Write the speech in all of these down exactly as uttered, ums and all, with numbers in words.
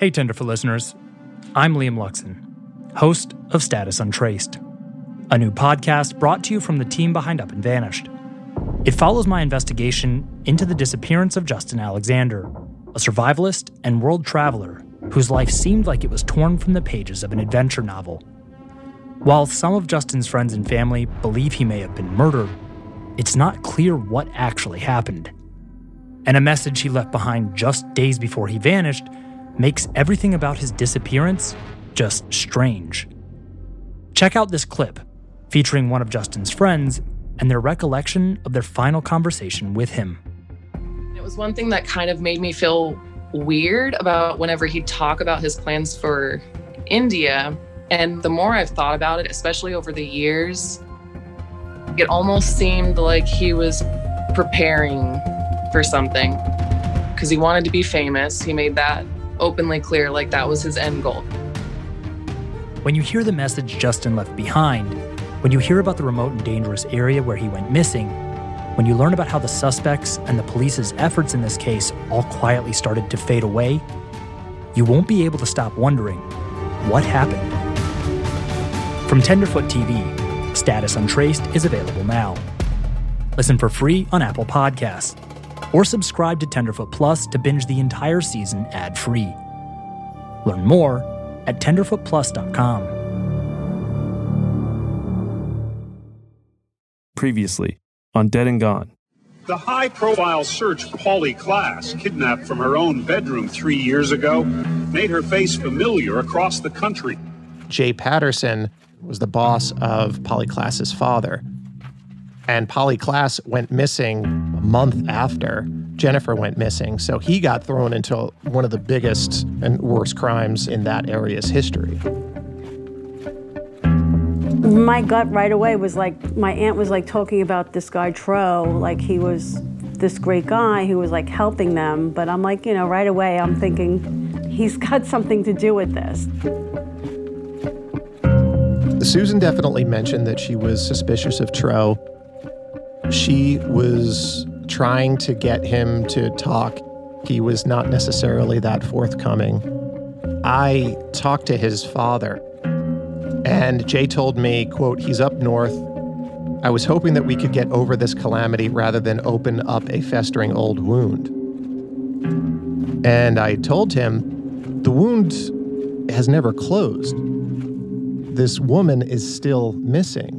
Hey, Tenderfoot listeners. I'm Liam Luxon, host of Status Untraced, a new podcast brought to you from the team behind Up and Vanished. It follows my investigation into the disappearance of Justin Alexander, a survivalist and world traveler whose life seemed like it was torn from the pages of an adventure novel. While some of Justin's friends and family believe he may have been murdered, it's not clear what actually happened. And a message he left behind just days before he vanished makes everything about his disappearance just strange. Check out this clip featuring one of Justin's friends and their recollection of their final conversation with him. It was one thing that kind of made me feel weird about whenever he'd talk about his plans for India. And the more I've thought about it, especially over the years, it almost seemed like he was preparing for something because he wanted to be famous. He made that openly clear, like that was his end goal. When you hear the message Justin left behind, when you hear about the remote and dangerous area where he went missing, when you learn about how the suspects and the police's efforts in this case all quietly started to fade away, you won't be able to stop wondering, what happened? From Tenderfoot T V, Status Untraced is available now. Listen for free on Apple Podcasts, or subscribe to Tenderfoot Plus to binge the entire season ad-free. Learn more at tenderfoot plus dot com. Previously on Dead and Gone. The high-profile search Polly Klaas, kidnapped from her own bedroom three years ago, made her face familiar across the country. Jay Patterson was the boss of Polly Klaas's father. And Polly Klaas went missing a month after Jennifer went missing. So he got thrown into one of the biggest and worst crimes in that area's history. My gut right away was like, my aunt was like talking about this guy Tro, like he was this great guy who was like helping them. But I'm like, you know, right away I'm thinking he's got something to do with this. Susan definitely mentioned that she was suspicious of Tro. She was trying to get him to talk. He was not necessarily that forthcoming. I talked to his father, and Jay told me, quote, he's up north. I was hoping that we could get over this calamity rather than open up a festering old wound. And I told him, the wound has never closed. This woman is still missing.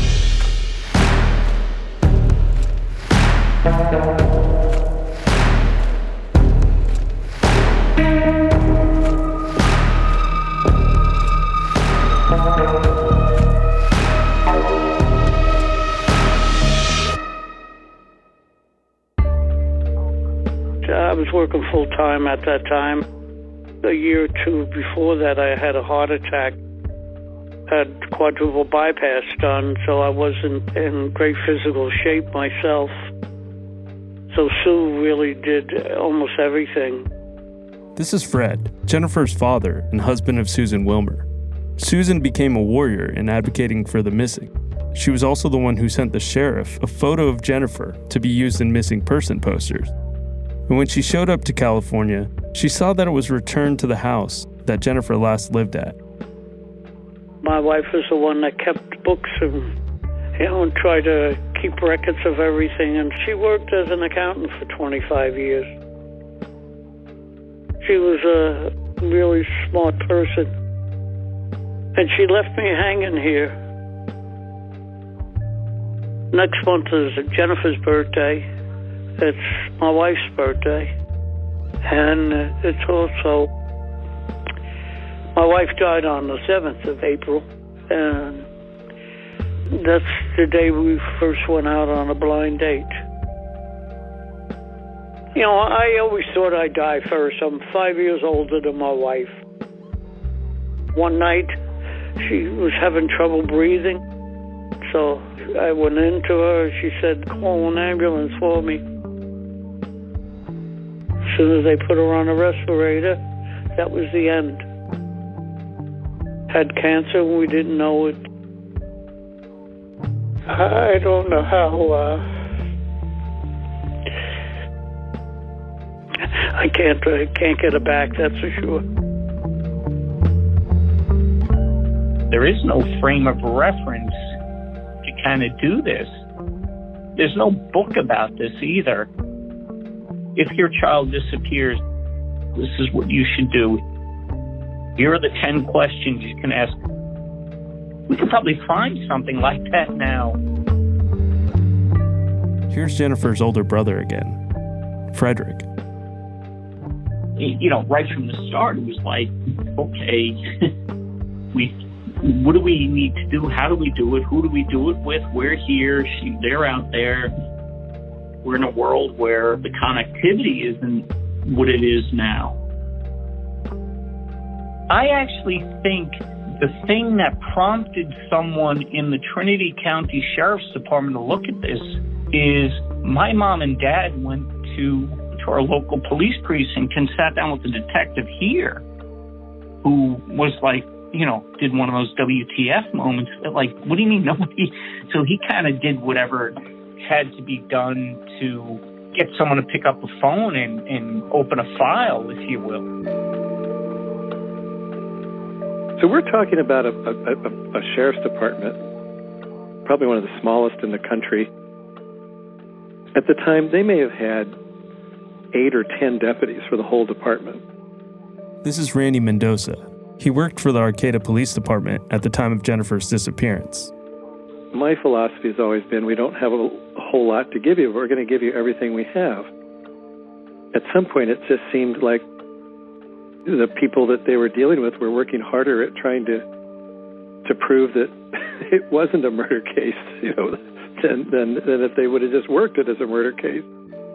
I was working full-time at that time. A year or two before that, I had a heart attack. Had quadruple bypass done, so I wasn't in great physical shape myself. So Sue really did almost everything. This is Fred, Jennifer's father and husband of Susan Wilmer. Susan became a warrior in advocating for the missing. She was also the one who sent the sheriff a photo of Jennifer to be used in missing person posters. And when she showed up to California, she saw that it was returned to the house that Jennifer last lived at. My wife was the one that kept books and, you know, and tried to keep records of everything. And she worked as an accountant for twenty-five years. She was a really smart person. And she left me hanging here. Next month is Jennifer's birthday. It's my wife's birthday. And it's also... My wife died on the seventh of April, and that's the day we first went out on a blind date. You know, I always thought I'd die first. I'm five years older than my wife. One night, she was having trouble breathing, so I went into her. She said, call an ambulance for me. As soon as they put her on a respirator, that was the end. Had cancer and we didn't know it. I don't know how, uh, I can't, I can't get her back, that's for sure. There is no frame of reference to kind of do this. There's no book about this either. If your child disappears, this is what you should do. Here are the ten questions you can ask. We could probably find something like that now. Here's Jennifer's older brother again, Frederick. You know, right from the start, it was like, okay, we, what do we need to do? How do we do it? Who do we do it with? We're here. She, they're out there. We're in a world where the connectivity isn't what it is now. I actually think the thing that prompted someone in the Trinity County Sheriff's Department to look at this is my mom and dad went to, to our local police precinct and sat down with the detective here who was like, you know, did one of those W T F moments. Like, what do you mean nobody? So he kind of did whatever had to be done to get someone to pick up a phone and, and open a file, if you will. So we're talking about a, a, a sheriff's department, probably one of the smallest in the country. At the time, they may have had eight or ten deputies for the whole department. This is Randy Mendoza. He worked for the Arcata Police Department at the time of Jennifer's disappearance. My philosophy has always been we don't have a, a whole lot to give you, but we're going to give you everything we have. At some point, it just seemed like the people that they were dealing with were working harder at trying to to prove that it wasn't a murder case, you know, than, than, than if they would have just worked it as a murder case.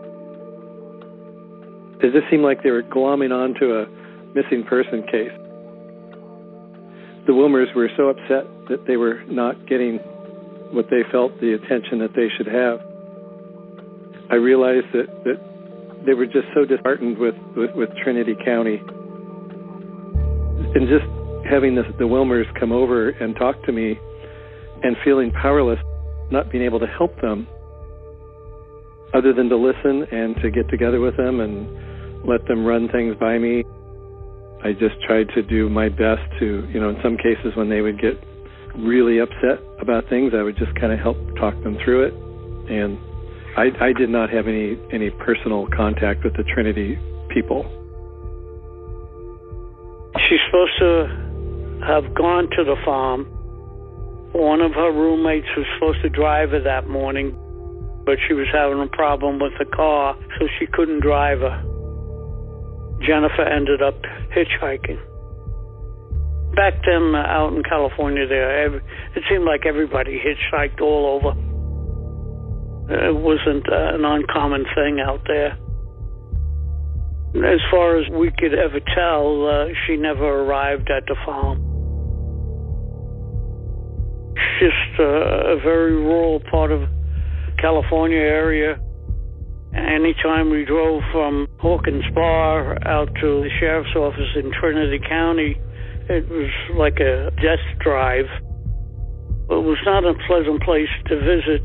It just seemed like they were glomming onto a missing person case. The Wilmers were so upset that they were not getting what they felt the attention that they should have. I realized that, that they were just so disheartened with, with, with Trinity County. And just having the, the Wilmers come over and talk to me and feeling powerless, not being able to help them, other than to listen and to get together with them and let them run things by me. I just tried to do my best to, you know, in some cases when they would get really upset about things, I would just kind of help talk them through it. And I, I did not have any, any personal contact with the Trinity people. She's supposed to have gone to the farm. One of her roommates was supposed to drive her that morning, but she was having a problem with the car, so she couldn't drive her. Jennifer ended up hitchhiking. Back then, uh, out in California, there every, it seemed like everybody hitchhiked all over. It wasn't uh, an uncommon thing out there. As far as we could ever tell, uh, she never arrived at the farm. It's just uh, a very rural part of California area. Anytime we drove from Hawkins Bar out to the sheriff's office in Trinity County, it was like a death drive. It was not a pleasant place to visit.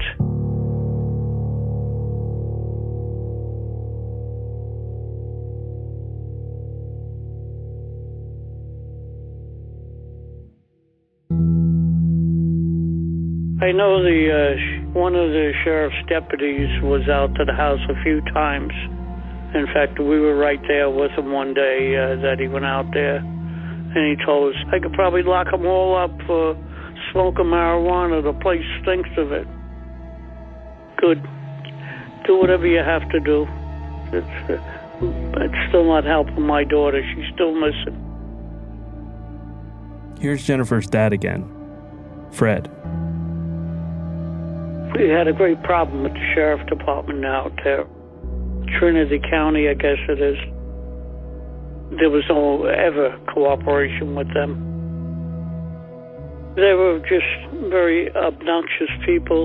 I know the uh, one of the sheriff's deputies was out to the house a few times. In fact, we were right there with him one day uh, that he went out there, and he told us, I could probably lock them all up for smoking marijuana. The place stinks of it. Good. Do whatever you have to do. It's, uh, it's still not helping my daughter. She's still missing. Here's Jennifer's dad again, Fred. We had a great problem with the sheriff department out there. Trinity County, I guess it is. There was no ever cooperation with them. They were just very obnoxious people.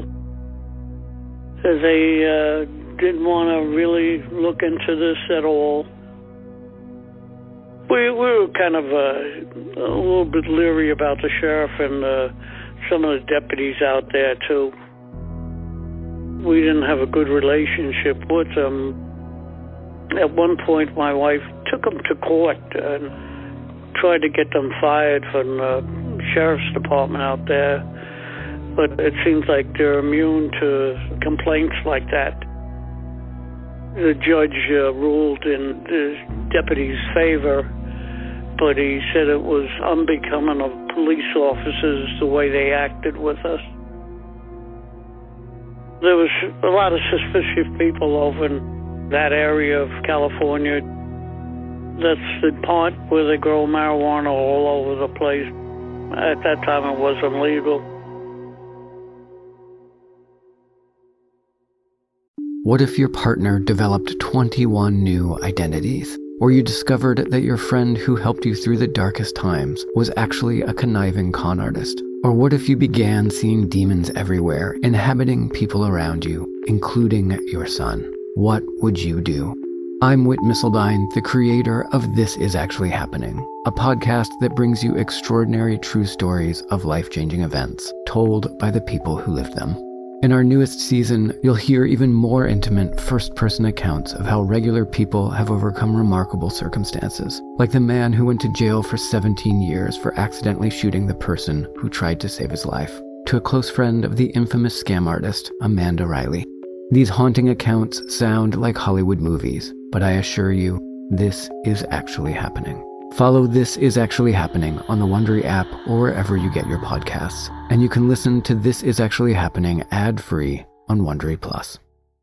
They uh, didn't want to really look into this at all. We, we were kind of uh, a little bit leery about the sheriff and uh, some of the deputies out there, too. We didn't have a good relationship with them. At one point, my wife took them to court and tried to get them fired from the sheriff's department out there, but it seems like they're immune to complaints like that. The judge uh, ruled in the deputy's favor, but he said it was unbecoming of police officers the way they acted with us. There was a lot of suspicious people over in that area of California. That's the part where they grow marijuana all over the place. At that time, it wasn't legal. What if your partner developed twenty-one new identities? Or you discovered that your friend who helped you through the darkest times was actually a conniving con artist? Or what if you began seeing demons everywhere, inhabiting people around you, including your son? What would you do? I'm Whit Missildine, the creator of This Is Actually Happening, a podcast that brings you extraordinary true stories of life-changing events, told by the people who lived them. In our newest season, you'll hear even more intimate first-person accounts of how regular people have overcome remarkable circumstances, like the man who went to jail for seventeen years for accidentally shooting the person who tried to save his life, to a close friend of the infamous scam artist, Amanda Riley. These haunting accounts sound like Hollywood movies, but I assure you, this is actually happening. Follow This Is Actually Happening on the Wondery app or wherever you get your podcasts. And you can listen to This Is Actually Happening ad-free on Wondery Plus.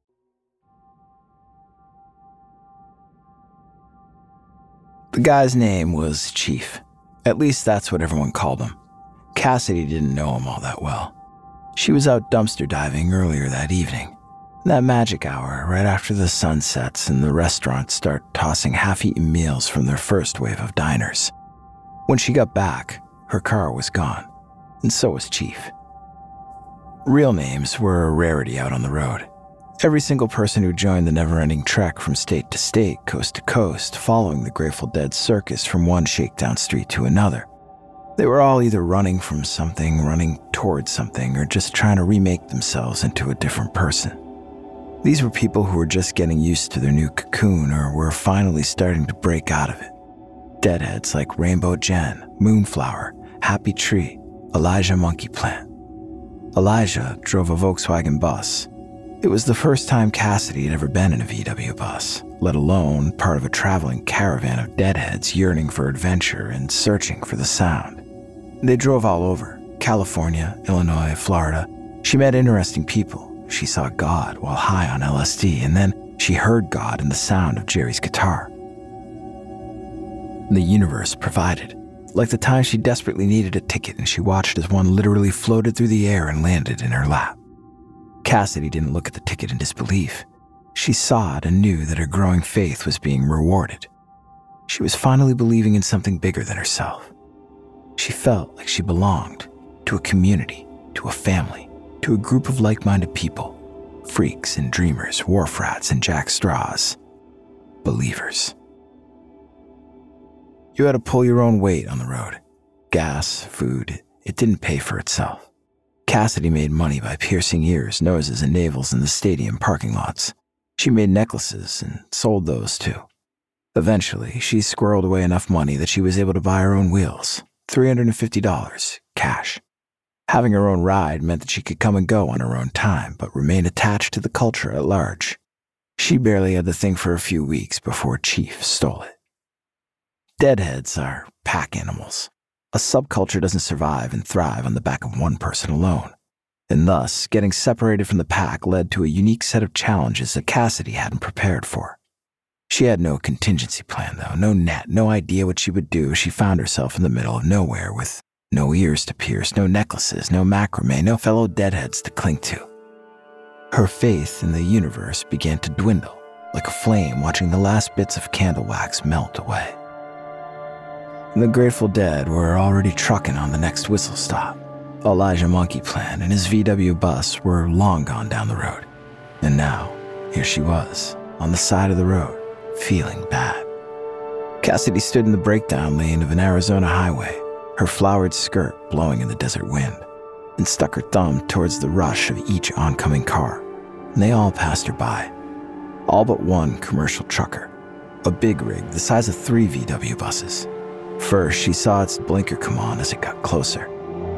The guy's name was Chief. At least that's what everyone called him. Cassidy didn't know him all that well. She was out dumpster diving earlier that evening. That magic hour, right after the sun sets and the restaurants start tossing half-eaten meals from their first wave of diners. When she got back, her car was gone, and so was Chief. Real names were a rarity out on the road. Every single person who joined the never-ending trek from state to state, coast to coast, following the Grateful Dead circus from one shakedown street to another. They were all either running from something, running towards something, or just trying to remake themselves into a different person. These were people who were just getting used to their new cocoon or were finally starting to break out of it. Deadheads like Rainbow Jen, Moonflower, Happy Tree, Elijah Monkey Plant. Elijah drove a Volkswagen bus. It was the first time Cassidy had ever been in a V W bus, let alone part of a traveling caravan of deadheads yearning for adventure and searching for the sound. They drove all over, California, Illinois, Florida. She met interesting people. She saw God while high on L S D, and then she heard God in the sound of Jerry's guitar. The universe provided, like the time she desperately needed a ticket and she watched as one literally floated through the air and landed in her lap. Cassidy didn't look at the ticket in disbelief. She saw it and knew that her growing faith was being rewarded. She was finally believing in something bigger than herself. She felt like she belonged to a community, to a family, to a group of like-minded people, freaks and dreamers, wharf rats and jack straws, believers. You had to pull your own weight on the road. Gas, food, it didn't pay for itself. Cassidy made money by piercing ears, noses, and navels in the stadium parking lots. She made necklaces and sold those too. Eventually, she squirreled away enough money that she was able to buy her own wheels, three hundred fifty dollars, cash. Having her own ride meant that she could come and go on her own time, but remain attached to the culture at large. She barely had the thing for a few weeks before Chief stole it. Deadheads are pack animals. A subculture doesn't survive and thrive on the back of one person alone. And thus, getting separated from the pack led to a unique set of challenges that Cassidy hadn't prepared for. She had no contingency plan, though, no net, no idea what she would do if she found herself in the middle of nowhere with no ears to pierce, no necklaces, no macrame, no fellow deadheads to cling to. Her faith in the universe began to dwindle, like a flame watching the last bits of candle wax melt away. The Grateful Dead were already trucking on the next whistle stop. Elijah Monkey Plant and his V W bus were long gone down the road. And now, here she was, on the side of the road, feeling bad. Cassidy stood in the breakdown lane of an Arizona highway, her flowered skirt blowing in the desert wind, and stuck her thumb towards the rush of each oncoming car. And they all passed her by. All but one commercial trucker, a big rig the size of three V W buses. First, she saw its blinker come on as it got closer.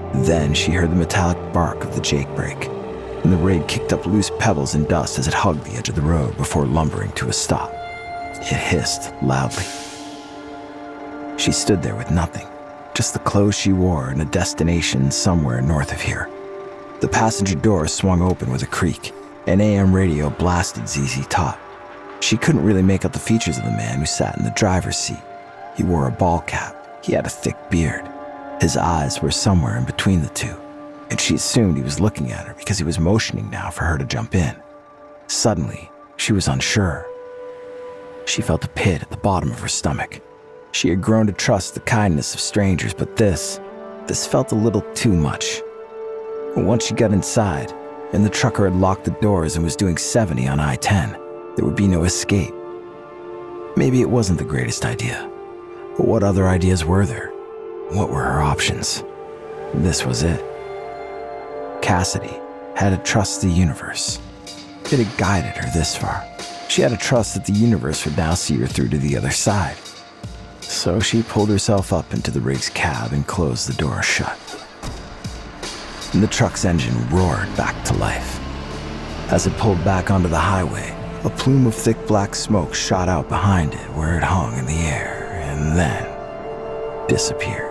Then she heard the metallic bark of the Jake brake, and the rig kicked up loose pebbles and dust as it hugged the edge of the road before lumbering to a stop. It hissed loudly. She stood there with nothing, just the clothes she wore and a destination somewhere north of here. The passenger door swung open with a creak. An A M radio blasted Z Z Top. She couldn't really make out the features of the man who sat in the driver's seat. He wore a ball cap. He had a thick beard. His eyes were somewhere in between the two, and she assumed he was looking at her because he was motioning now for her to jump in. Suddenly, she was unsure. She felt a pit at the bottom of her stomach. She had grown to trust the kindness of strangers, but this, this felt a little too much. Once she got inside, and the trucker had locked the doors and was doing seventy on I ten, there would be no escape. Maybe it wasn't the greatest idea, but what other ideas were there? What were her options? This was it. Cassidy had to trust the universe. It had guided her this far. She had to trust that the universe would now see her through to the other side. So she pulled herself up into the rig's cab and closed the door shut. And the truck's engine roared back to life. As it pulled back onto the highway, a plume of thick black smoke shot out behind it where it hung in the air and then disappeared.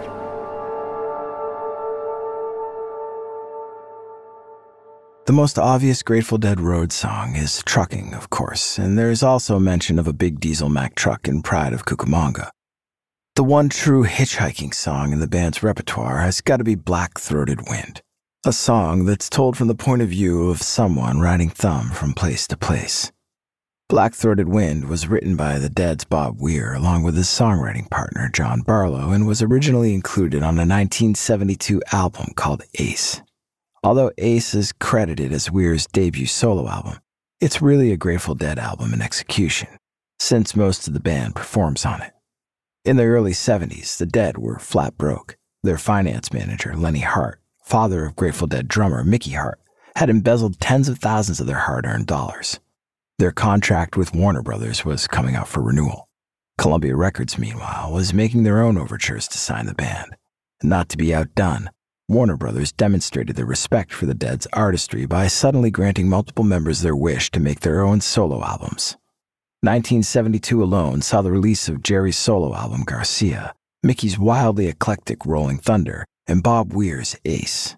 The most obvious Grateful Dead road song is Trucking, of course, and there is also mention of a big diesel Mack truck in Pride of Cucamonga. The one true hitchhiking song in the band's repertoire has got to be Black-Throated Wind, a song that's told from the point of view of someone riding thumb from place to place. Black-Throated Wind was written by the Dead's Bob Weir along with his songwriting partner John Barlow and was originally included on a nineteen seventy-two album called Ace. Although Ace is credited as Weir's debut solo album, it's really a Grateful Dead album in execution, since most of the band performs on it. In the early seventies, the Dead were flat broke. Their finance manager, Lenny Hart, father of Grateful Dead drummer Mickey Hart, had embezzled tens of thousands of their hard-earned dollars. Their contract with Warner Brothers was coming out for renewal. Columbia Records, meanwhile, was making their own overtures to sign the band. Not to be outdone, Warner Brothers demonstrated their respect for the Dead's artistry by suddenly granting multiple members their wish to make their own solo albums. nineteen seventy-two alone saw the release of Jerry's solo album Garcia, Mickey's wildly eclectic Rolling Thunder, and Bob Weir's Ace.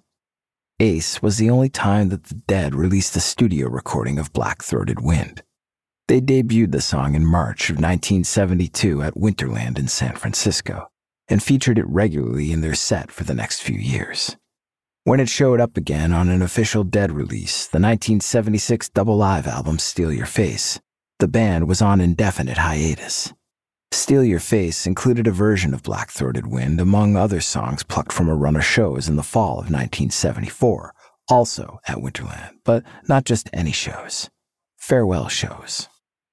Ace was the only time that the Dead released a studio recording of Black-Throated Wind. They debuted the song in March of nineteen seventy-two at Winterland in San Francisco, and featured it regularly in their set for the next few years. When it showed up again on an official Dead release, the nineteen seventy-six double live album Steal Your Face, the band was on indefinite hiatus. Steal Your Face included a version of Black-Throated Wind among other songs plucked from a run of shows in the fall of nineteen seventy-four, also at Winterland, but not just any shows. Farewell shows.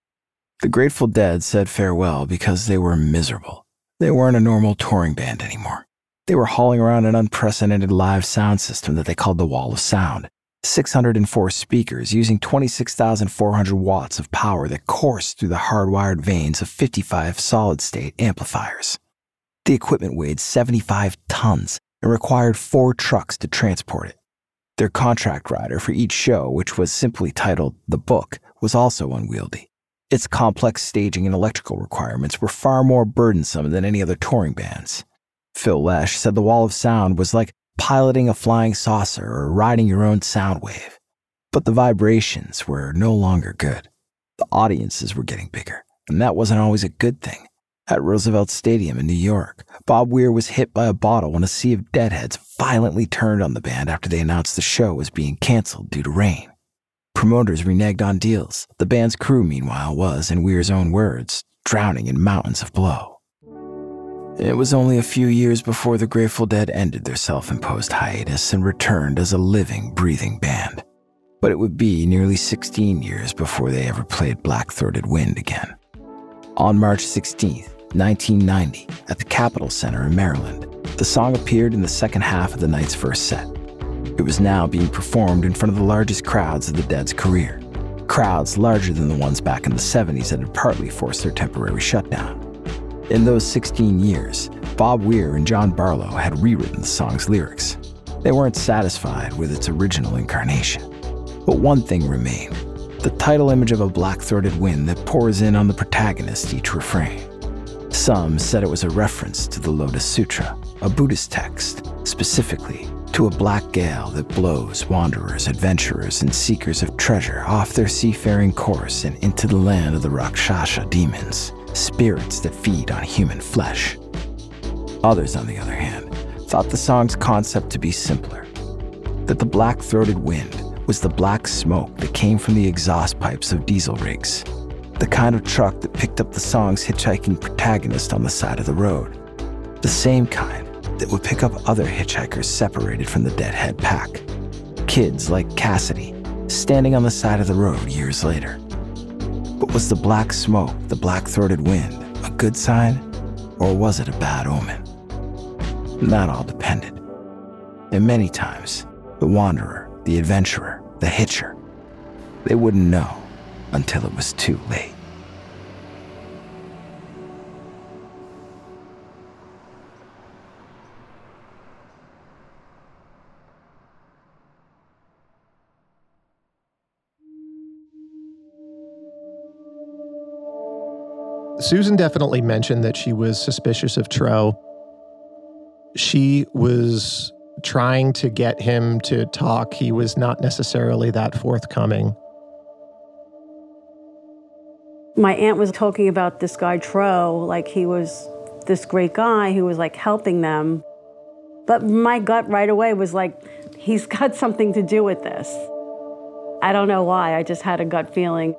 The Grateful Dead said farewell because they were miserable. They weren't a normal touring band anymore. They were hauling around an unprecedented live sound system that they called the Wall of Sound. six hundred four speakers using twenty-six thousand four hundred watts of power that coursed through the hardwired veins of fifty-five solid-state amplifiers. The equipment weighed seventy-five tons and required four trucks to transport it. Their contract rider for each show, which was simply titled The Book, was also unwieldy. Its complex staging and electrical requirements were far more burdensome than any other touring bands. Phil Lesh said the Wall of Sound was like piloting a flying saucer or riding your own sound wave. But the vibrations were no longer good. The audiences were getting bigger, and that wasn't always a good thing. At Roosevelt Stadium in New York, Bob Weir was hit by a bottle when a sea of Deadheads violently turned on the band after they announced the show was being canceled due to rain. Promoters reneged on deals. The band's crew, meanwhile, was, in Weir's own words, drowning in mountains of blow. It was only a few years before the Grateful Dead ended their self-imposed hiatus and returned as a living, breathing band. But it would be nearly sixteen years before they ever played Black-Throated Wind again. On March sixteenth, nineteen ninety, at the Capitol Center in Maryland, the song appeared in the second half of the night's first set. It was now being performed in front of the largest crowds of the Dead's career, crowds larger than the ones back in the seventies that had partly forced their temporary shutdown. In those sixteen years, Bob Weir and John Barlow had rewritten the song's lyrics. They weren't satisfied with its original incarnation. But one thing remained, the title image of a black-throated wind that pours in on the protagonist each refrain. Some said it was a reference to the Lotus Sutra, a Buddhist text, specifically to a black gale that blows wanderers, adventurers, and seekers of treasure off their seafaring course and into the land of the Rakshasa demons, spirits that feed on human flesh. Others, on the other hand, thought the song's concept to be simpler, that the black-throated wind was the black smoke that came from the exhaust pipes of diesel rigs, the kind of truck that picked up the song's hitchhiking protagonist on the side of the road, the same kind that would pick up other hitchhikers separated from the deadhead pack, kids like Cassidy, standing on the side of the road years later. But was the black smoke, the black-throated wind, a good sign, or was it a bad omen? And that all depended. And many times, the wanderer, the adventurer, the hitcher, they wouldn't know until it was too late. Susan definitely mentioned that she was suspicious of Tro. She was trying to get him to talk. He was not necessarily that forthcoming. My aunt was talking about this guy Tro, like he was this great guy who was like helping them. But my gut right away was like, he's got something to do with this. I don't know why, I just had a gut feeling.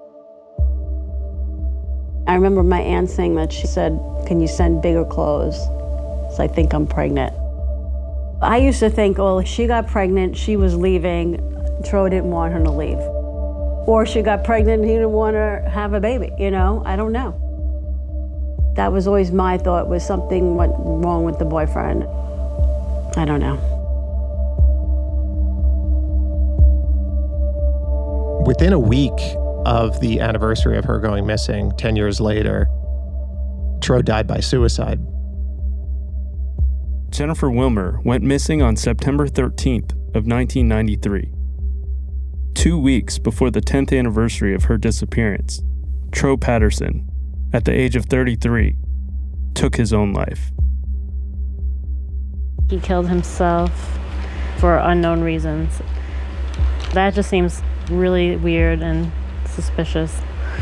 I remember my aunt saying that she said, can you send bigger clothes? So I think I'm pregnant. I used to think, oh, she got pregnant, she was leaving, Tro didn't want her to leave. Or she got pregnant and he didn't want her to have a baby, you know? I don't know. That was always my thought, was something went wrong with the boyfriend. I don't know. Within a week of the anniversary of her going missing, ten years later, Tro died by suicide. Jennifer Wilmer went missing on September thirteenth of nineteen ninety-three. Two weeks before the tenth anniversary of her disappearance, Tro Patterson, at the age of thirty-three, took his own life. He killed himself for unknown reasons. That just seems really weird and suspicious.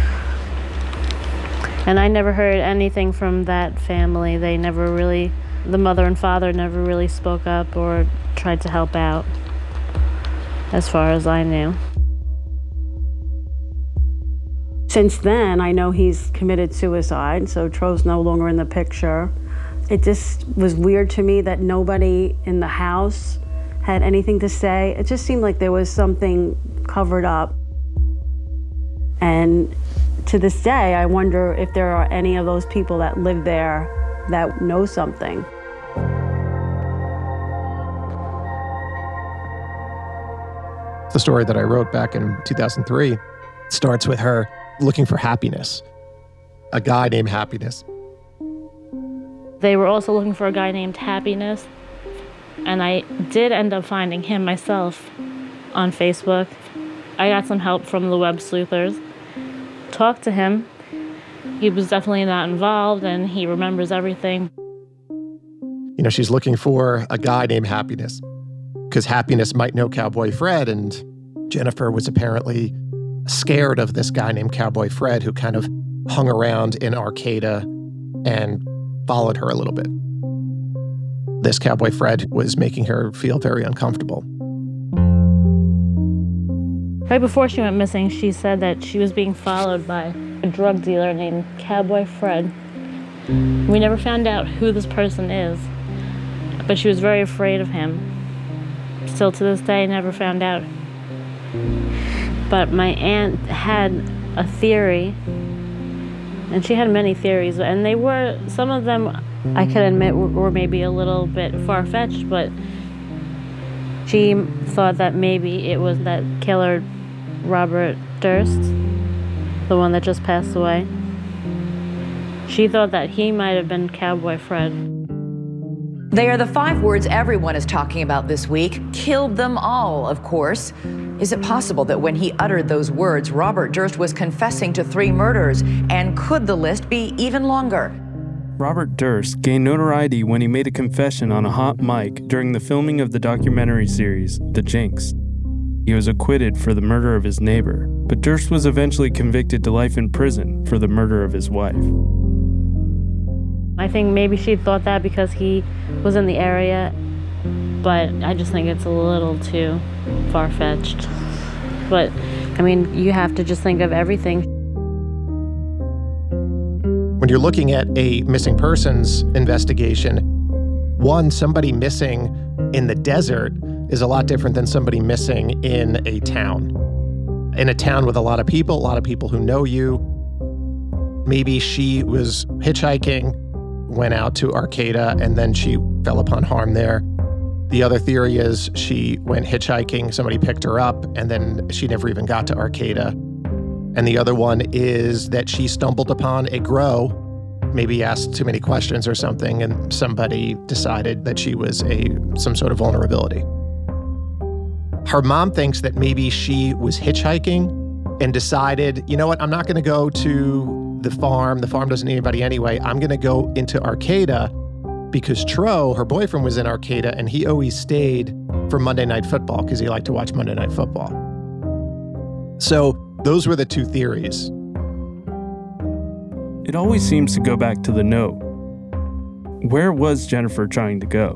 And I never heard anything from that family. They never really, the mother and father never really spoke up or tried to help out, as far as I knew. Since then, I know he's committed suicide, so Tro's no longer in the picture. It just was weird to me that nobody in the house had anything to say. It just seemed like there was something covered up. And to this day, I wonder if there are any of those people that live there that know something. The story that I wrote back in two thousand three starts with her looking for happiness, a guy named Happiness. They were also looking for a guy named Happiness, and I did end up finding him myself on Facebook. I got some help from the web sleuthers. Talked to him. He was definitely not involved, and he remembers everything. You know, she's looking for a guy named Happiness, because Happiness might know Cowboy Fred, and Jennifer was apparently scared of this guy named Cowboy Fred who kind of hung around in Arcata and followed her a little bit. This Cowboy Fred was making her feel very uncomfortable. Right before she went missing, she said that she was being followed by a drug dealer named Cowboy Fred. We never found out who this person is, but she was very afraid of him. Still to this day, never found out. But my aunt had a theory, and she had many theories, and they were, some of them I can admit were, were maybe a little bit far-fetched, but she thought that maybe it was that killer Robert Durst, the one that just passed away. She thought that he might have been Cowboy Fred. They are the five words everyone is talking about this week. Killed them all, of course. Is it possible that when he uttered those words, Robert Durst was confessing to three murders? And could the list be even longer? Robert Durst gained notoriety when he made a confession on a hot mic during the filming of the documentary series, The Jinx. He was acquitted for the murder of his neighbor, but Durst was eventually convicted to life in prison for the murder of his wife. I think maybe she thought that because he was in the area, but I just think it's a little too far-fetched. But, I mean, you have to just think of everything. When you're looking at a missing persons investigation, one, somebody missing in the desert is a lot different than somebody missing in a town. In a town with a lot of people, a lot of people who know you. Maybe she was hitchhiking, went out to Arcata, and then she fell upon harm there. The other theory is she went hitchhiking, somebody picked her up, and then she never even got to Arcata. And the other one is that she stumbled upon a grow, maybe asked too many questions or something, and somebody decided that she was a some sort of vulnerability. Her mom thinks that maybe she was hitchhiking and decided, you know what, I'm not going to go to the farm. The farm doesn't need anybody anyway. I'm going to go into Arcata because Tro, her boyfriend, was in Arcata, and he always stayed for Monday Night Football because he liked to watch Monday Night Football. So those were the two theories. It always seems to go back to the note. Where was Jennifer trying to go?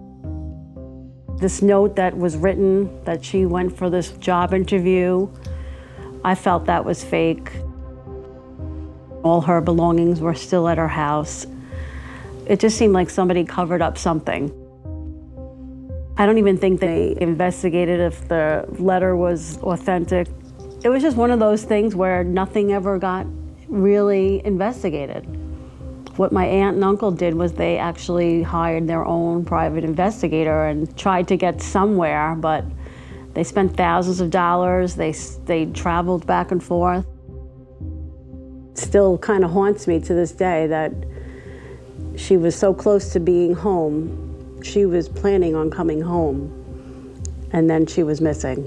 This note that was written that she went for this job interview, I felt that was fake. All her belongings were still at her house. It just seemed like somebody covered up something. I don't even think they investigated if the letter was authentic. It was just one of those things where nothing ever got really investigated. What my aunt and uncle did was they actually hired their own private investigator and tried to get somewhere, but they spent thousands of dollars. They, they traveled back and forth. Still kind of haunts me to this day that she was so close to being home. She was planning on coming home, and then she was missing.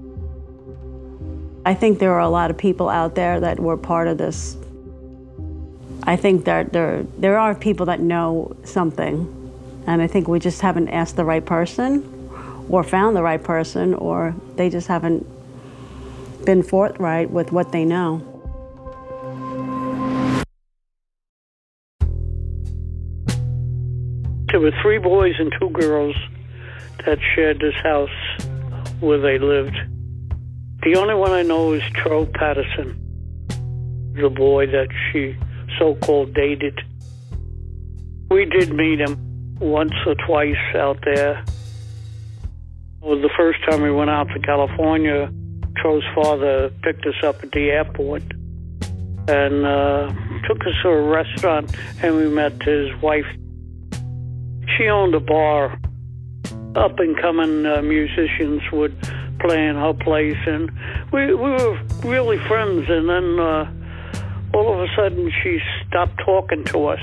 I think there are a lot of people out there that were part of this. I think that there, there are people that know something, and I think we just haven't asked the right person or found the right person, or they just haven't been forthright with what they know. There were three boys and two girls that shared this house where they lived. The only one I know is Tro Patterson, the boy that she so-called dated. We did meet him once or twice out there. It was the first time we went out to California. Tro's father picked us up at the airport and uh, took us to a restaurant, and we met his wife. She owned a bar. Up-and-coming uh, musicians would play in her place, and we, we were really friends, and then uh, all of a sudden she stopped talking to us.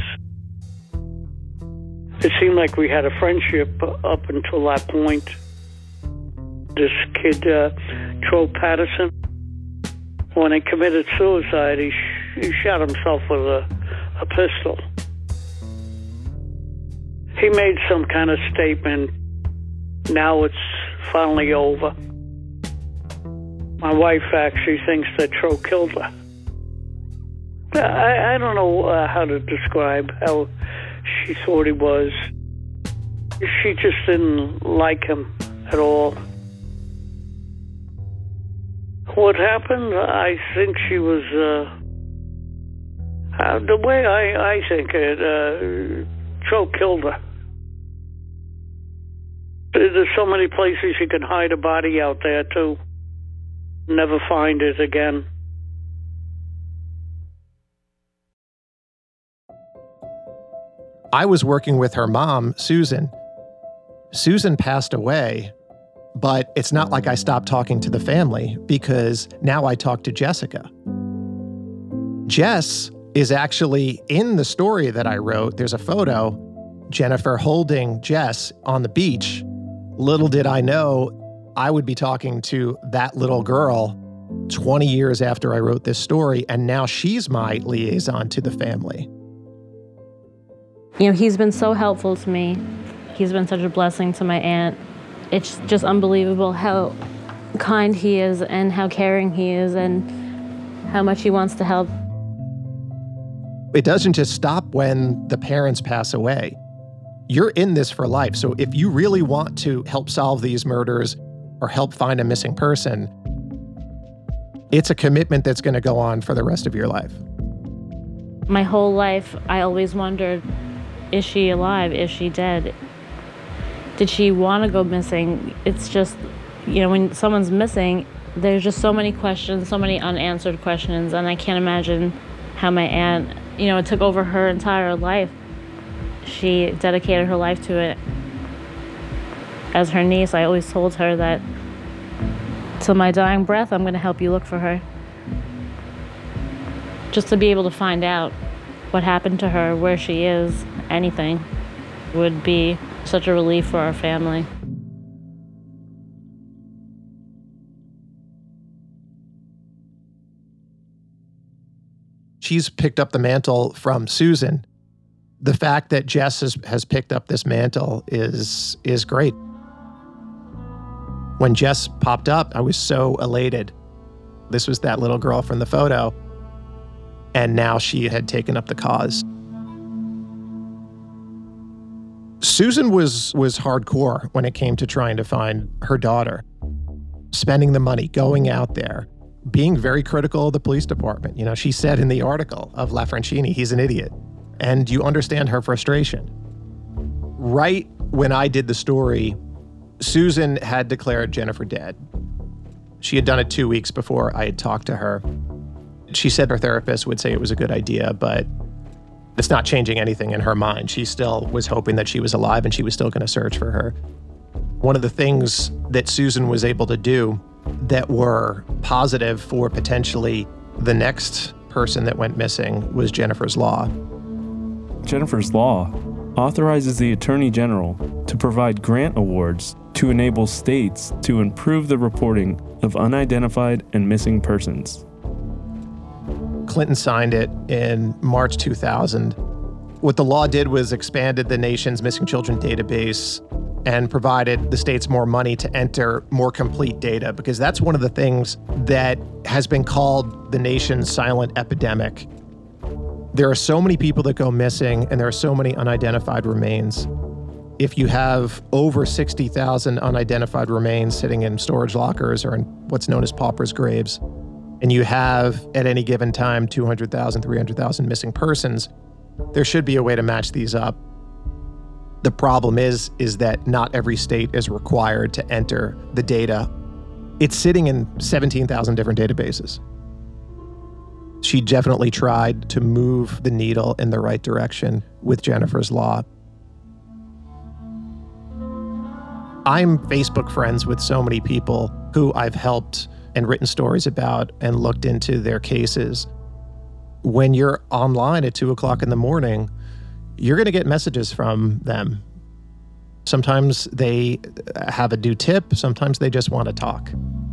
It seemed like we had a friendship up until that point. This kid, uh, Tro Patterson, when he committed suicide, he, sh- he shot himself with a, a pistol. He made some kind of statement, now it's finally over. My wife actually thinks that Tro killed her. I, I don't know uh, how to describe how she thought he was. She just didn't like him at all. What happened? I think she was, uh, uh, the way I, I think it, uh, Tro killed her. There's so many places you can hide a body out there, too. Never find it again. I was working with her mom, Susan. Susan passed away, but it's not like I stopped talking to the family because now I talk to Jessica. Jess is actually in the story that I wrote. There's a photo, Jennifer holding Jess on the beach. Little did I know I would be talking to that little girl twenty years after I wrote this story, and now she's my liaison to the family. You know, he's been so helpful to me. He's been such a blessing to my aunt. It's just unbelievable how kind he is and how caring he is and how much he wants to help. It doesn't just stop when the parents pass away. You're in this for life. So if you really want to help solve these murders or help find a missing person, it's a commitment that's going to go on for the rest of your life. My whole life, I always wondered, is she alive? Is she dead? Did she want to go missing? It's just, you know, when someone's missing, there's just so many questions, so many unanswered questions, and I can't imagine how my aunt, you know, it took over her entire life. She dedicated her life to it. As her niece, I always told her that till my dying breath, I'm going to help you look for her. Just to be able to find out what happened to her, where she is, anything, would be such a relief for our family. She's picked up the mantle from Susan. The fact that Jess has, has picked up this mantle is, is great. When Jess popped up, I was so elated. This was that little girl from the photo, and now she had taken up the cause. Susan was, was hardcore when it came to trying to find her daughter. Spending the money, going out there, being very critical of the police department. You know, she said in the article of LaFrancini, he's an idiot. And you understand her frustration. Right when I did the story, Susan had declared Jennifer dead. She had done it two weeks before I had talked to her. She said her therapist would say it was a good idea, but it's not changing anything in her mind. She still was hoping that she was alive and she was still going to search for her. One of the things that Susan was able to do that were positive for potentially the next person that went missing was Jennifer's Law. Jennifer's Law authorizes the Attorney General to provide grant awards to enable states to improve the reporting of unidentified and missing persons. Clinton signed it in March two thousand. What the law did was expanded the nation's missing children database and provided the states more money to enter more complete data, because that's one of the things that has been called the nation's silent epidemic. There are so many people that go missing, and there are so many unidentified remains. If you have over sixty thousand unidentified remains sitting in storage lockers or in what's known as paupers' graves, and you have at any given time two hundred thousand, three hundred thousand missing persons, there should be a way to match these up. The problem is, is that not every state is required to enter the data. It's sitting in seventeen thousand different databases. She definitely tried to move the needle in the right direction with Jennifer's Law. I'm Facebook friends with so many people who I've helped and written stories about and looked into their cases. When you're online at two o'clock in the morning, you're going to get messages from them. Sometimes they have a new tip. Sometimes they just want to talk.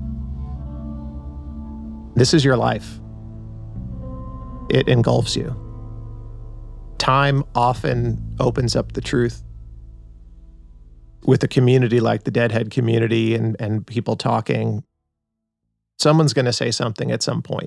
This is your life. It engulfs you. Time often opens up the truth. With a community like the Deadhead community and, and people talking, someone's going to say something at some point.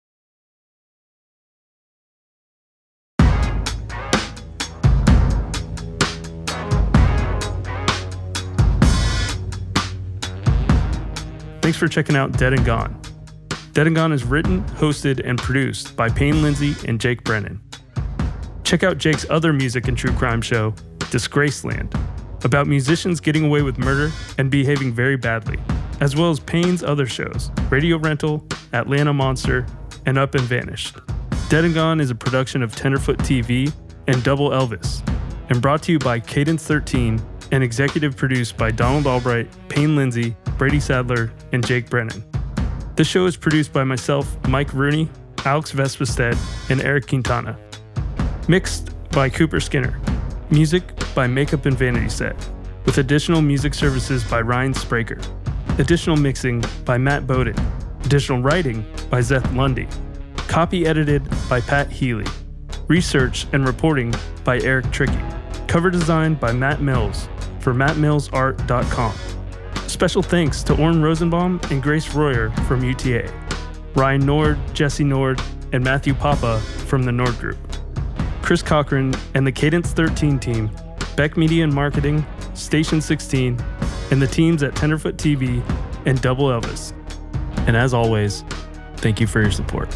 Thanks for checking out Dead and Gone. Dead and Gone is written, hosted, and produced by Payne Lindsay and Jake Brennan. Check out Jake's other music and true crime show, Disgraceland, about musicians getting away with murder and behaving very badly, as well as Payne's other shows, Radio Rental, Atlanta Monster, and Up and Vanished. Dead and Gone is a production of Tenderfoot T V and Double Elvis, and brought to you by Cadence thirteen and executive produced by Donald Albright, Payne Lindsay, Brady Sadler, and Jake Brennan. This show is produced by myself, Mike Rooney, Alex Vespestead, and Eric Quintana. Mixed by Cooper Skinner. Music by Makeup and Vanity Set, with additional music services by Ryan Spraker. Additional mixing by Matt Bowden. Additional writing by Zeth Lundy. Copy edited by Pat Healy. Research and reporting by Eric Tricky. Cover design by Matt Mills for matt mills art dot com. Special thanks to Orrin Rosenbaum and Grace Royer from U T A. Ryan Nord, Jesse Nord, and Matthew Papa from the Nord Group. Chris Cochran and the Cadence thirteen team, Beck Media and Marketing, Station sixteen, and the teams at Tenderfoot T V and Double Elvis. And as always, thank you for your support.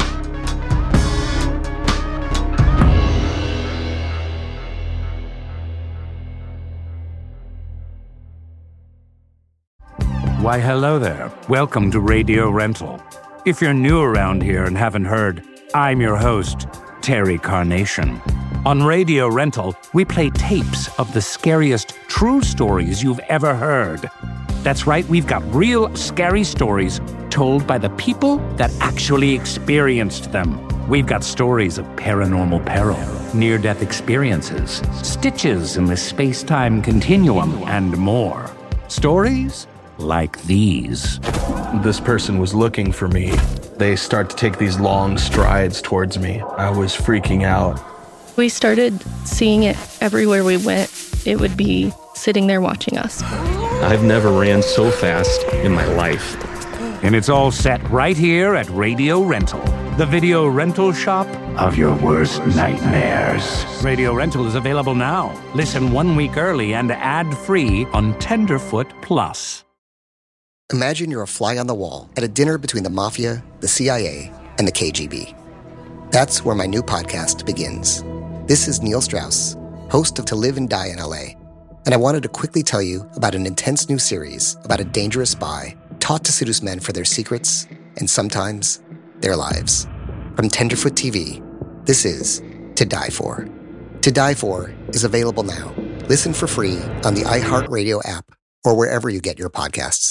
Why, hello there. Welcome to Radio Rental. If you're new around here and haven't heard, I'm your host, Terry Carnation. On Radio Rental, we play tapes of the scariest true stories you've ever heard. That's right, we've got real scary stories told by the people that actually experienced them. We've got stories of paranormal peril, near-death experiences, stitches in the space-time continuum, and more. Stories like these. This person was looking for me. They start to take these long strides towards me. I was freaking out. We started seeing it everywhere we went. It would be sitting there watching us. I've never ran so fast in my life. And it's all set right here at Radio Rental, the video rental shop of your worst nightmares. Radio Rental is available now. Listen one week early and ad-free on Tenderfoot Plus. Imagine you're a fly on the wall at a dinner between the Mafia, the C I A, and the K G B. That's where my new podcast begins. This is Neil Strauss, host of To Live and Die in L A, and I wanted to quickly tell you about an intense new series about a dangerous spy taught to seduce men for their secrets and sometimes their lives. From Tenderfoot T V, this is To Die For. To Die For is available now. Listen for free on the iHeartRadio app or wherever you get your podcasts.